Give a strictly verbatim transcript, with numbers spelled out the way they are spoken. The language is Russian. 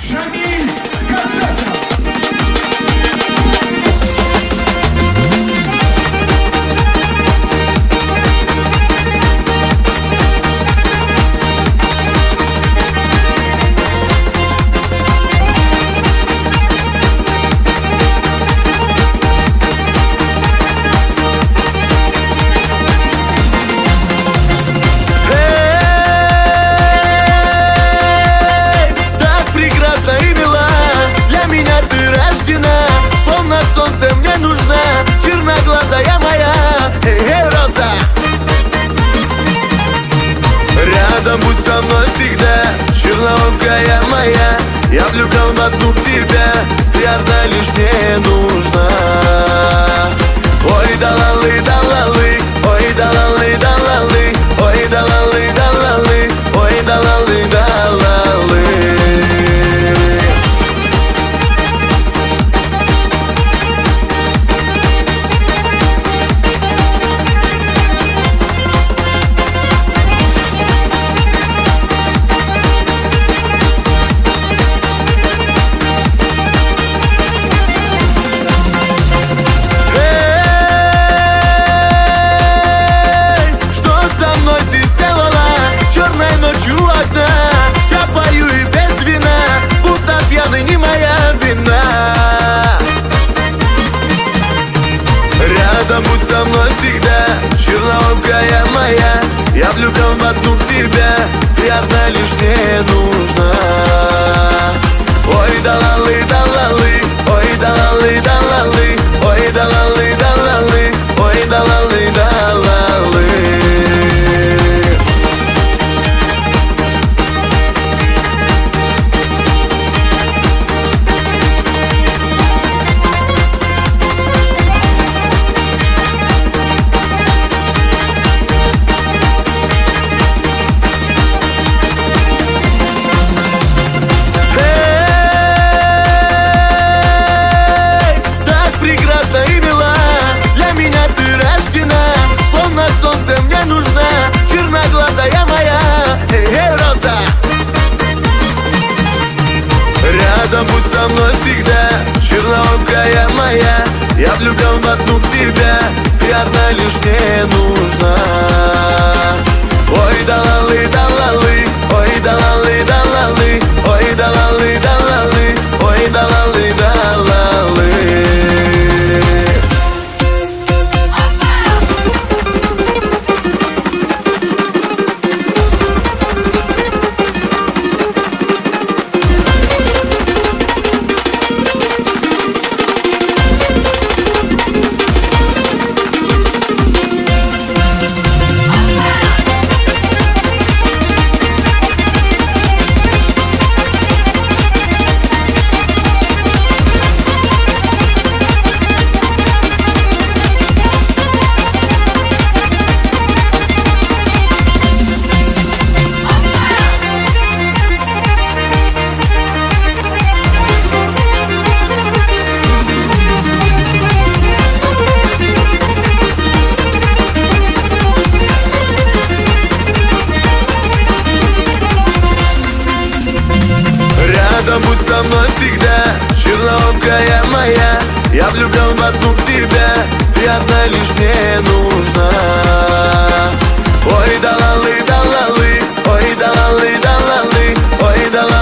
Шамиль Касасов. Солнце мне нужна, черноглазая моя, эй, роза. Рядом будь со мной всегда, черноокая моя. Я влюблен в одну в тебя, ты одна лишь мне нужна. Ой, да-ла-лы, да-ла-лы, ой, да-ла-лы, да-ла-лы, ой, да-ла-лы, да-ла-лы, ой, да-ла-лы, да-ла-лы. Ночью одна, я пою и без вина, будто пьяный не моя вина. Рядом будь со мной всегда, черноокая моя. Я влюблен в одну в тебя, ты одна лишь мне нужна. Ой, да-ла-лы, да-ла-лы, ой, да-ла-лы, да-ла-лы, ой, да-ла-лы, да-ла-лы, ой, да-ла-лы, да-ла-лы. Солнце мне нужна, черноглазая моя, эй, эй, роза. Рядом будь со мной всегда, черноокая моя. Я влюблен в одну в тебя, ты одна лишь мне нужна. Ой, да-ла-лы, да-ла-лы, ой, да-ла-лы, да-ла-лы, ой, да-ла-лы, да-ла-лы, ой, да-ла-лы, да-ла-лы. Будь со мной всегда, черноокая моя. Я влюблен в одну в тебя, ты одна лишь мне нужна. Ой, да-ла-лы, да-ла-лы, ой, да-ла-лы, да-ла-лы, ой, да-ла-лы.